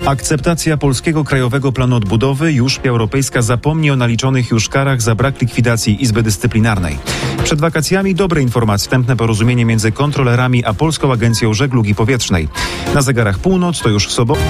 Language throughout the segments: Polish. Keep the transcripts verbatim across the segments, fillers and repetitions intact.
Akceptacja polskiego Krajowego Planu Odbudowy. Już Unia Europejska zapomni o naliczonych już karach za brak likwidacji Izby Dyscyplinarnej. Przed wakacjami dobre informacje. Wstępne porozumienie między kontrolerami a Polską Agencją Żeglugi Powietrznej. Na zegarach północ to już w sobotę.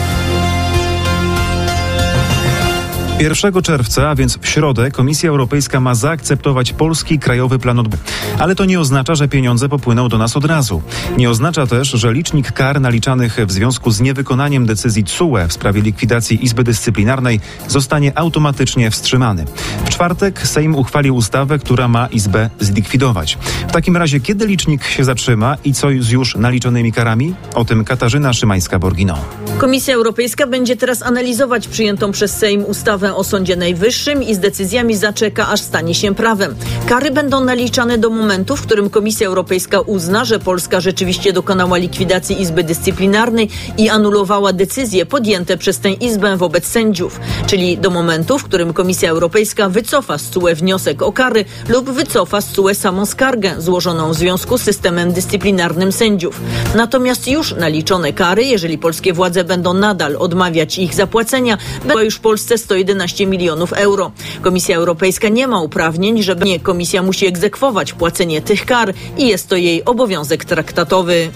pierwszego czerwca, a więc w środę, Komisja Europejska ma zaakceptować polski Krajowy Plan Odbudowy. Ale to nie oznacza, że pieniądze popłyną do nas od razu. Nie oznacza też, że licznik kar naliczanych w związku z niewykonaniem decyzji T S U E w sprawie likwidacji Izby Dyscyplinarnej zostanie automatycznie wstrzymany. W czwartek Sejm uchwalił ustawę, która ma Izbę zlikwidować. W takim razie, kiedy licznik się zatrzyma i co z już naliczonymi karami? O tym Katarzyna Szymańska-Borgino. Komisja Europejska będzie teraz analizować przyjętą przez Sejm ustawę o Sądzie Najwyższym i z decyzjami zaczeka, aż stanie się prawem. Kary będą naliczane do momentu, w którym Komisja Europejska uzna, że Polska rzeczywiście dokonała likwidacji Izby Dyscyplinarnej i anulowała decyzje podjęte przez tę Izbę wobec sędziów. Czyli do momentu, w którym Komisja Europejska wycofa z T S U E wniosek o kary lub wycofa z T S U E samą skargę złożoną w związku z systemem dyscyplinarnym sędziów. Natomiast już naliczone kary, jeżeli polskie władze będą nadal odmawiać ich zapłacenia, będą już w Polsce sto jedenaście milionów euro. Komisja Europejska nie ma uprawnień, żeby nie komisja musi egzekwować płacenie tych kar i jest to jej obowiązek traktatowy.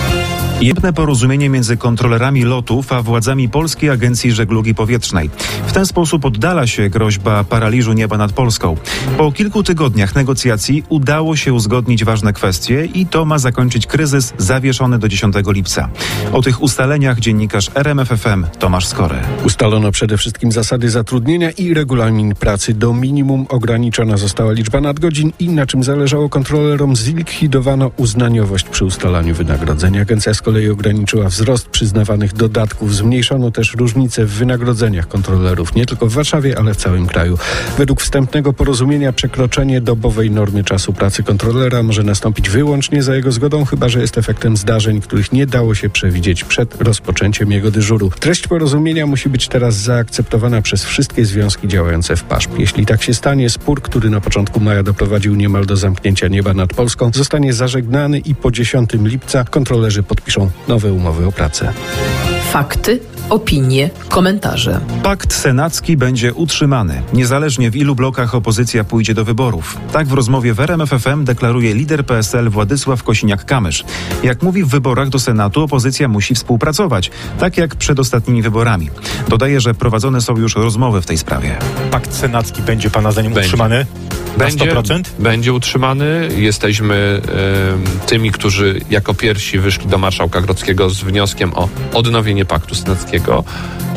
Jedne porozumienie między kontrolerami lotów a władzami Polskiej Agencji Żeglugi Powietrznej. W ten sposób oddala się groźba paraliżu nieba nad Polską. Po kilku tygodniach negocjacji udało się uzgodnić ważne kwestie i to ma zakończyć kryzys zawieszony do dziesiątego lipca. O tych ustaleniach dziennikarz R M F F M Tomasz Skory. Ustalono przede wszystkim zasady zatrudnienia i regulamin pracy. Do minimum ograniczona została liczba nadgodzin i, na czym zależało kontrolerom, zlikwidowano uznaniowość przy ustalaniu wynagrodzenia. Agencja z kolei ograniczyła wzrost przyznawanych dodatków. Zmniejszono też różnice w wynagrodzeniach kontrolerów, nie tylko w Warszawie, ale w całym kraju. Według wstępnego porozumienia przekroczenie dobowej normy czasu pracy kontrolera może nastąpić wyłącznie za jego zgodą, chyba że jest efektem zdarzeń, których nie dało się przewidzieć przed rozpoczęciem jego dyżuru. Treść porozumienia musi być teraz zaakceptowana przez wszystkie związki działające w P A S P. Jeśli tak się stanie, spór, który na początku maja doprowadził niemal do zamknięcia nieba nad Polską, zostanie zażegnany i po dziesiątego lipca kontrolerzy podpiszą nowe umowy o pracę. Fakty, opinie, komentarze. Pakt senacki będzie utrzymany, niezależnie w ilu blokach opozycja pójdzie do wyborów. Tak w rozmowie w R M F F M deklaruje lider P S L Władysław Kosiniak-Kamysz. Jak mówi, w wyborach do Senatu opozycja musi współpracować, tak jak przed ostatnimi wyborami. Dodaje, że prowadzone są już rozmowy w tej sprawie. Pakt senacki będzie pana zdaniem będzie. utrzymany? Będzie, sto procent? będzie utrzymany. Jesteśmy y, tymi, którzy jako pierwsi wyszli do marszałka Grodzkiego z wnioskiem o odnowienie paktu senackiego.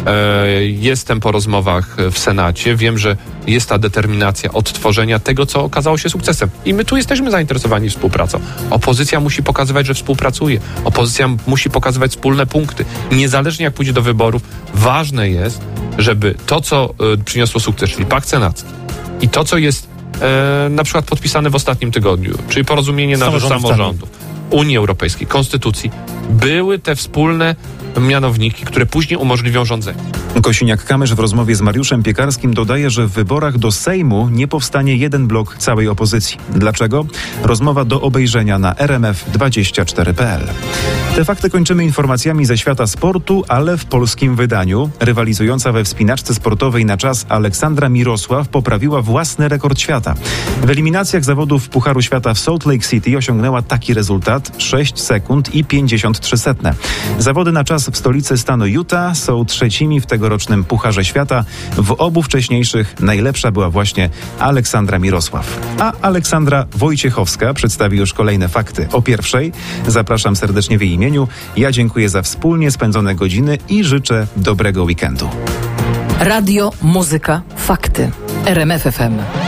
Y, jestem po rozmowach w Senacie. Wiem, że jest ta determinacja odtworzenia tego, co okazało się sukcesem. I my tu jesteśmy zainteresowani współpracą. Opozycja musi pokazywać, że współpracuje. Opozycja musi pokazywać wspólne punkty. Niezależnie jak pójdzie do wyborów, ważne jest, żeby to, co y, przyniosło sukces, czyli pakt senacki i to, co jest E, na przykład podpisane w ostatnim tygodniu, czyli porozumienie na rzecz samorządów, Unii Europejskiej, Konstytucji, były te wspólne mianowniki, które później umożliwią rządzenie. Kosiniak-Kamysz w rozmowie z Mariuszem Piekarskim dodaje, że w wyborach do Sejmu nie powstanie jeden blok całej opozycji. Dlaczego? Rozmowa do obejrzenia na r m f dwadzieścia cztery kropka p l. Te fakty kończymy informacjami ze świata sportu, ale w polskim wydaniu. Rywalizująca we wspinaczce sportowej na czas Aleksandra Mirosław poprawiła własny rekord świata. W eliminacjach zawodów Pucharu Świata w Salt Lake City osiągnęła taki rezultat: sześć sekund i pięćdziesiąt trzy setne. Zawody na czas w stolicy stanu Utah są trzecimi w tegorocznym Pucharze Świata. W obu wcześniejszych najlepsza była właśnie Aleksandra Mirosław. A Aleksandra Wojciechowska przedstawi już kolejne fakty. O pierwszej zapraszam serdecznie w jej imieniu. Ja dziękuję za wspólnie spędzone godziny i życzę dobrego weekendu. Radio, muzyka, fakty. R M F F M.